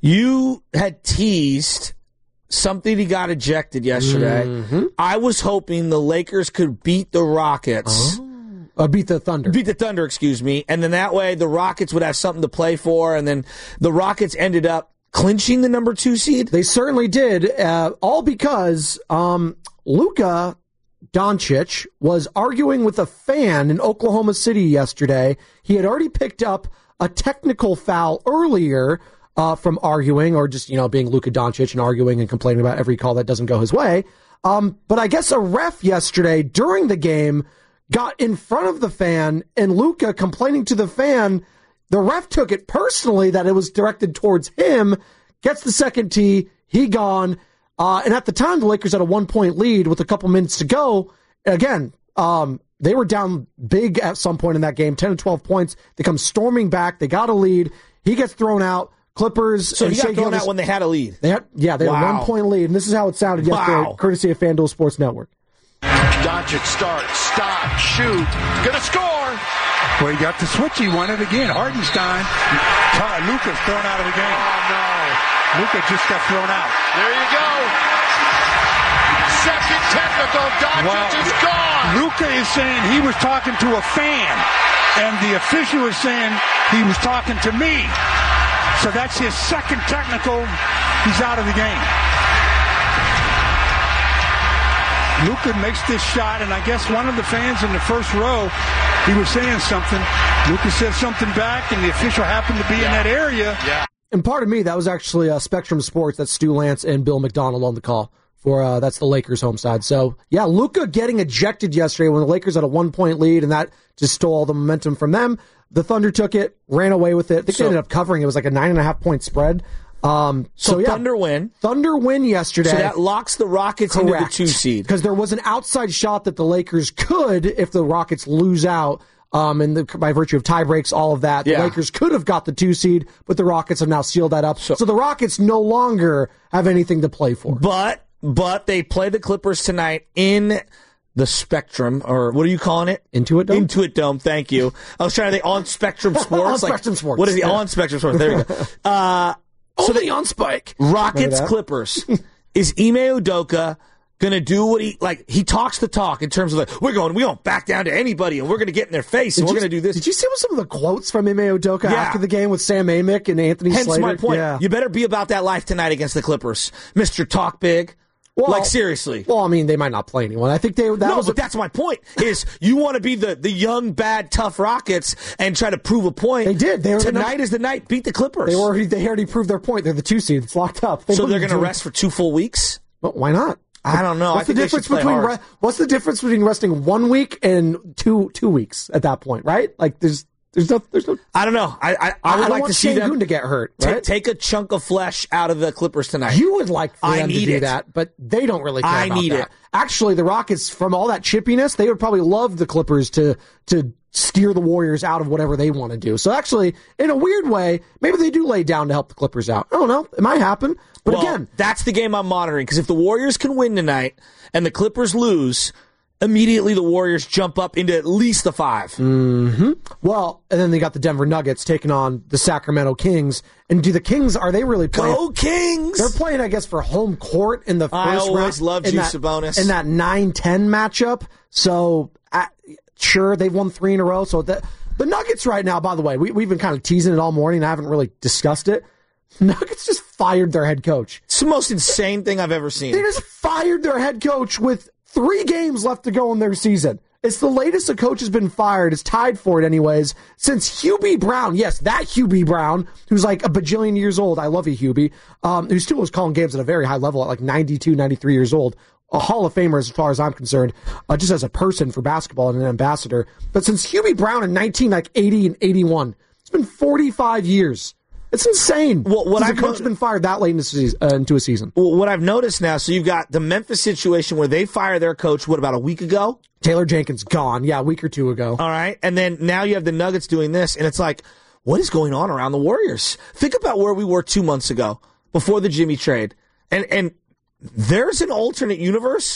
I: You had teased something he got ejected yesterday.
K: Mm-hmm.
I: I was hoping the Lakers could beat the Rockets.
K: Oh. Uh, beat the Thunder.
I: Beat the Thunder, excuse me. And then that way the Rockets would have something to play for. And then the Rockets ended up clinching the number two seed.
K: They certainly did. Uh, all because um, Luka Doncic was arguing with a fan in Oklahoma City yesterday. He had already picked up a technical foul earlier uh, from arguing, or just, you know, being Luka Doncic and arguing and complaining about every call that doesn't go his way. Um, but I guess a ref yesterday during the game got in front of the fan, and Luka complaining to the fan. The ref took it personally that it was directed towards him, gets the second tee, he gone. Uh, and at the time, the Lakers had a one-point lead with a couple minutes to go. Again, um, they were down big at some point in that game, ten to twelve points. They come storming back. They got a lead. He gets thrown out. Clippers.
I: So
K: and
I: he got
K: Shea
I: thrown
K: Gilgeous-
I: out when they had a lead.
K: They had, yeah, they had
I: Wow.
K: a one-point lead, and this is how it sounded yesterday,
I: Wow.
K: courtesy of FanDuel Sports Network.
P: Doncic start, stop, shoot, gonna score.
A: Well, he got the switch. He won it again. Hardenstein. Luka's thrown out of the game.
P: Oh, no.
A: Luka just got thrown out.
P: There you go. Second technical. Doncic
A: Well,
P: is gone.
A: Luka is saying he was talking to a fan, and the official is saying he was talking to me. So that's his second technical. He's out of the game. Luka makes this shot, and I guess one of the fans in the first row, he was saying something. Luka said something back, and the official happened to be yeah. in that area.
P: Yeah.
K: And pardon me, that was actually uh, Spectrum Sports. That's Stu Lance and Bill McDonald on the call. For uh, that's the Lakers' home side. So, yeah, Luka getting ejected yesterday when the Lakers had a one-point lead, and that just stole all the momentum from them. The Thunder took it, ran away with it. I think
I: So-
K: they ended up covering. It was like a nine-and-a-half-point spread. Um,
I: So,
K: so, yeah,
I: Thunder win.
K: Thunder win yesterday.
I: So that locks the Rockets into the two seed.
K: Because there was an outside shot that the Lakers could, if the Rockets lose out, um, and the, by virtue of tie breaks, all of that, the
I: Yeah.
K: Lakers could have got the two seed, but the Rockets have now sealed that up. So, so the Rockets no longer have anything to play for.
I: But but they play the Clippers tonight in the Spectrum, or what are you calling it?
K: Intuit Dome?
I: Intuit Dome, thank you. I was trying to think on Spectrum Sports.
K: On
I: like,
K: Spectrum Sports.
I: What is the
K: Yeah.
I: on Spectrum Sports? There you go. Uh, so
K: Only
I: the
K: on Spike.
I: Rockets
K: Remember that?
I: Clippers. Is Ime Udoka gonna do what he like? He talks the talk in terms of like we're going, we don't back down to anybody, and we're gonna get in their face, and
K: Did
I: we're
K: you-
I: gonna do this.
K: Did you see some of the quotes from Ime Udoka
I: Yeah.
K: after the game with Sam Amick and Anthony
I: Hence
K: Slater?
I: my point.
K: Yeah.
I: You better be about that life tonight against the Clippers, Mister Talk Big.
K: Well,
I: like seriously.
K: Well, I mean, they might not play anyone. I think they that
I: no,
K: was
I: but
K: a,
I: that's my point. Is you want to be the, the young, bad, tough Rockets and try to prove a point.
K: They did. They were the
I: Tonight
K: number-
I: is the night. Beat the Clippers.
K: they already they already proved their point. They're the two seed. It's locked up. They
I: so they're
K: wouldn't
I: going to
K: do-
I: rest for two full weeks.
K: Well, why not?
I: I don't know.
K: What's
I: I think
K: the
I: they should
K: difference
I: play
K: between
I: hard.
K: re- what's the difference between resting one week and two two weeks at that point? Right? Like there's there's no there's no.
I: I don't know. I I, I
K: I
I: would
K: don't
I: like
K: want
I: to see
K: Sengun
I: them
K: to get hurt.
I: ta-
K: Right?
I: take a chunk of flesh out of the Clippers tonight.
K: You would like for
I: I
K: them to
I: need
K: do
I: it.
K: that, but they don't really care
I: I
K: about
I: need
K: that.
I: it.
K: Actually, the Rockets, from all that chippiness, they would probably love the Clippers to to steer the Warriors out of whatever they want to do. So actually, in a weird way, maybe they do lay down to help the Clippers out. I don't know. It might happen. But
I: well,
K: again,
I: that's the game I'm monitoring because if the Warriors can win tonight and the Clippers lose, immediately the Warriors jump up into at least the five.
K: Mm-hmm. Well, and then they got the Denver Nuggets taking on the Sacramento Kings. And do the Kings, are they really playing?
I: Go Kings!
K: They're playing, I guess, for home court in the first
I: I always
K: round.
I: loved
K: in
I: you,
K: that-
I: Sabonis.
K: In that nine ten matchup. So, uh, sure, they've won three in a row. So the, the Nuggets right now, by the way, we, we've been kind of teasing it all morning. I haven't really discussed it. Nuggets just fired their head coach.
I: It's the most insane thing I've ever seen.
K: They just fired their head coach with three games left to go in their season. It's the latest a coach has been fired. It's tied for it anyways since Hubie Brown. Yes, that Hubie Brown, who's like a bajillion years old. I love you, Hubie. Um, who still was calling games at a very high level at like ninety-two, ninety-three years old. A Hall of Famer as far as I'm concerned, uh, just as a person for basketball and an ambassador. But since Hubie Brown in nineteen like eighty and eighty-one, it's been forty-five years. It's insane.
I: Well, what
K: Since
I: I've
K: a coach
I: not-
K: has been fired that late into, season, uh, into a season.
I: Well, what I've noticed now, so you've got the Memphis situation where they fire their coach, what, about a week ago?
K: Taylor Jenkins gone. Yeah, a week or two ago.
I: All right. And then now you have the Nuggets doing this, and it's like, what is going on around the Warriors? Think about where we were two months ago before the Jimmy trade. And and there's an alternate universe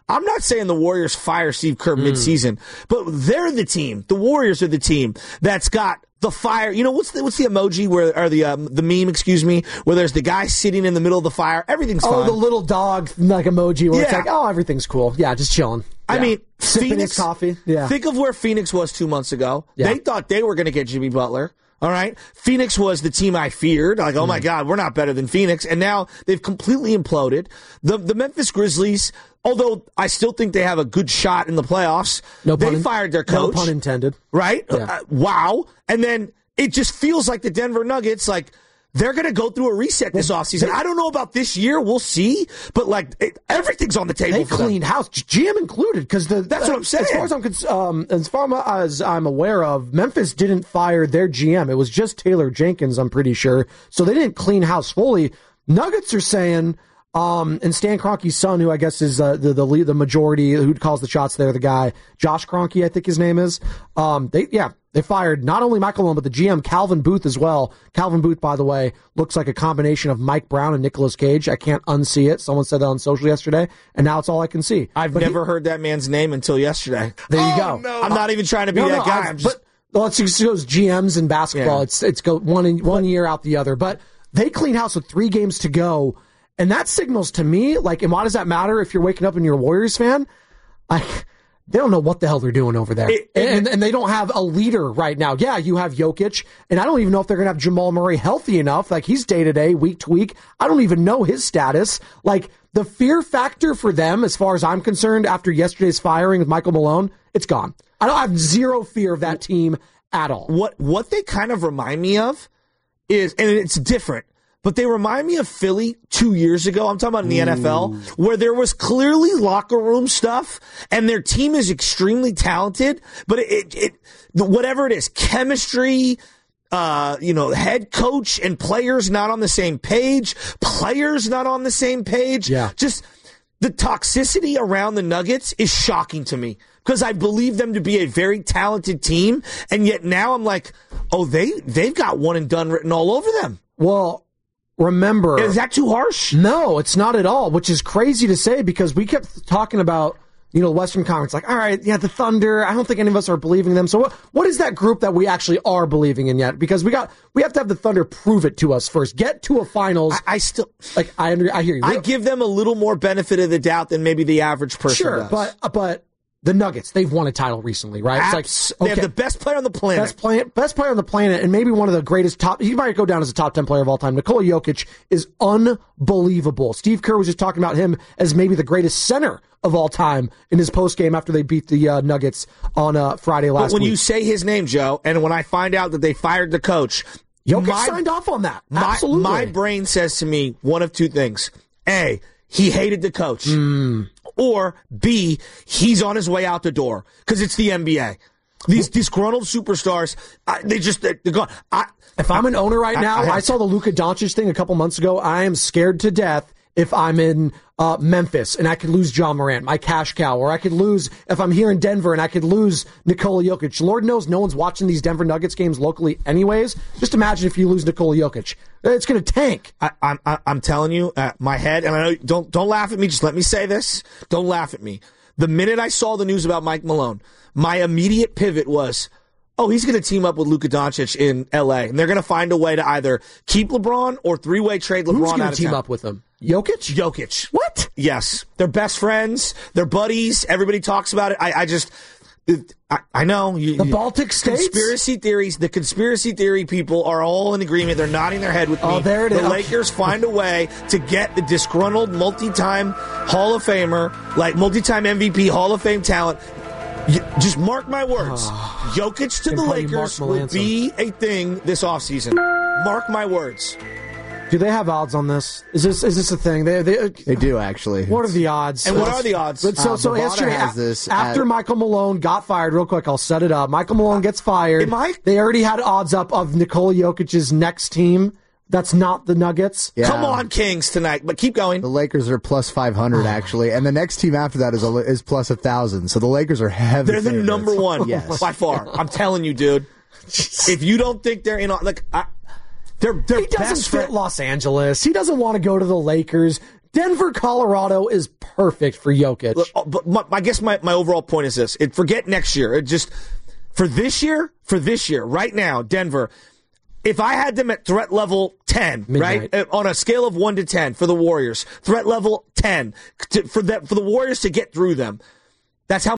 I: I'm not saying the Warriors fire Steve Kerr
K: Mm.
I: midseason, but they're the team. The Warriors are the team that's got the fire. You know, what's the, what's the emoji where, or the, um, the meme, excuse me, where there's the guy sitting in the middle of the fire. Everything's
K: oh,
I: fine.
K: the little dog like emoji where it's
I: Yeah.
K: like, oh, everything's cool. Yeah, just chilling.
I: I
K: Yeah.
I: mean,
K: Sipping
I: Phoenix
K: his coffee. Yeah.
I: Think of where Phoenix was two months ago.
K: Yeah.
I: They thought they were going to get Jimmy Butler. All right. Phoenix was the team I feared. Like, oh my God, we're not better than Phoenix. And now they've completely imploded. The the Memphis Grizzlies, although I still think they have a good shot in the playoffs,
K: No
I: they
K: pun in-
I: fired their coach.
K: No pun intended.
I: Right?
K: Yeah.
I: Uh, wow. And then it just feels like the Denver Nuggets, like, they're going to go through a reset this offseason. I don't know about this year. We'll see. But, like, it, everything's on the table
K: They
I: for them.
K: cleaned house, G M included, because the
I: That's what I'm saying.
K: As far as I'm cons- um, as far as I'm aware of, Memphis didn't fire their G M. It was just Taylor Jenkins, I'm pretty sure. So they didn't clean house fully. Nuggets are saying, um, and Stan Kroenke's son, who I guess is uh, the the lead, the majority, who calls the shots there, the guy Josh Kroenke, I think his name is. Um, they yeah. They fired not only Michael Malone, but the G M, Calvin Booth, as well. Calvin Booth, by the way, looks like a combination of Mike Brown and Nicolas Cage. I can't unsee it. Someone said that on social yesterday, and now it's all I can see.
I: I've
K: But
I: never
K: he,
I: heard that man's name until yesterday.
K: There you go.
I: No. I'm not even trying to be
K: No,
I: that
K: no,
I: guy.
K: I've-
I: I'm just,
K: but well, it's just goes G Ms in basketball.
I: Yeah.
K: It's it's go one in, one year out the other. But they clean house with three games to go, and that signals to me like, and why does that matter if you're waking up and you're a Warriors fan? Like, they don't know what the hell they're doing over there.
I: It- it-
K: and, and they don't have a leader right now. Yeah, you have Jokic, and I don't even know if they're going to have Jamal Murray healthy enough. Like, he's day to day, week to week. I don't even know his status. Like, the fear factor for them, as far as I'm concerned, after yesterday's firing with Michael Malone, it's gone. I don't I have zero fear of that team at all.
I: what what they kind of remind me of is, and it's different, but they remind me of Philly two years ago. I'm talking about in the N F L, where there was clearly locker room stuff, and their team is extremely talented, but it, it, it whatever it is, chemistry, uh, you know, head coach and players not on the same page, players not on the same page.
K: Yeah.
I: Just the toxicity around the Nuggets is shocking to me because I believe them to be a very talented team, and yet now I'm like, oh, they they've got one and done written all over them.
K: Well, remember.
I: Is that too harsh?
K: No, it's not at all, which is crazy to say because we kept talking about, you know, Western Conference, like, all right, yeah, the Thunder, I don't think any of us are believing them. So what, what is that group that we actually are believing in yet? Because we got, we have to have the Thunder prove it to us first. Get to a finals.
I: I, I still,
K: like, I under, I hear you.
I: I give them a little more benefit of the doubt than maybe the average person
K: Sure,
I: does.
K: but, uh, but the Nuggets, they've won a title recently, right? It's
I: Abs-
K: like,
I: they have the best player on the planet.
K: Best player, best player on the planet, and maybe one of the greatest top. He might go down as a top ten player of all time. Nikola Jokic is unbelievable. Steve Kerr was just talking about him as maybe the greatest center of all time in his post game after they beat the uh, Nuggets on uh, Friday last
I: But when
K: week.
I: you say his name, Joe, and when I find out that they fired the coach,
K: Jokic
I: my,
K: signed off on that.
I: my,
K: Absolutely.
I: my brain says to me one of two things: A, he hated the coach.
K: Mm.
I: Or B, he's on his way out the door because it's the N B A. These disgruntled superstars, I, they just, they're, they're gone. I,
K: if I'm an owner right
I: I-
K: now,
I: I
K: I,
I: have-
K: saw the Luka Doncic thing a couple months ago. I am scared to death if I'm in uh, Memphis and I could lose John Morant, my cash cow, or I could lose if I'm here in Denver and I could lose Nikola Jokic. Lord knows no one's watching these Denver Nuggets games locally anyways. Just imagine if you lose Nikola Jokic. It's going to tank.
I: I, I'm, I, I'm telling you, uh, my head, and I know, don't, don't laugh at me. Just let me say this. Don't laugh at me. The minute I saw the news about Mike Malone, my immediate pivot was, oh, he's going to team up with Luka Doncic in L A, and they're going to find a way to either keep LeBron or three-way trade LeBron
K: Who's
I: out
K: going
I: of
K: to team
I: town.
K: up with him? Jokic?
I: Jokic.
K: What?
I: Yes. They're best friends. They're buddies. Everybody talks about it. I, I just... I, I know. You,
K: The Baltic States?
I: Conspiracy theories. The conspiracy theory people are all in agreement. They're nodding their head with me.
K: Oh, there it
I: the
K: is.
I: The Lakers find a way to get the disgruntled multi-time Hall of Famer, like multi-time M V P Hall of Fame talent. You, just mark my words. Jokic to
K: Can
I: the
K: call you Mark
I: Lakers will
K: Melanson.
I: be a thing this offseason. Mark my words.
K: Do they have odds on this? Is this is this a thing? They they,
B: They do, actually.
K: What are the odds?
I: And what are the odds?
K: But so
B: Uh,
K: so
B: Bovada
K: yesterday,
B: has
K: a-
B: this
K: after
B: at-
K: Michael Malone got fired, real quick, I'll set it up. Michael Malone gets fired.
I: Am I-
K: They already had odds up of Nikola Jokic's next team. That's not the Nuggets.
B: Yeah.
I: Come on, Kings, tonight. But keep going.
B: The Lakers are plus five hundred, actually. And the next team after that is a, is plus one thousand. So the Lakers are heavy
I: They're the
B: favorites.
I: number one
B: Yes.
I: by far. I'm telling you, dude. If you don't think they're in, on, like, I, they're they're
K: He doesn't
I: best
K: fit
I: friend.
K: Los Angeles. He doesn't want to go to the Lakers. Denver, Colorado is perfect for Jokic.
I: Look, but my, I guess my, my overall point is this. It, forget next year. It just, for this year, for this year, right now, Denver, if I had them at threat level ten, Midnight. right, on a scale of one to ten for the Warriors, threat level ten, to, for, that, for the Warriors to get through them, that's how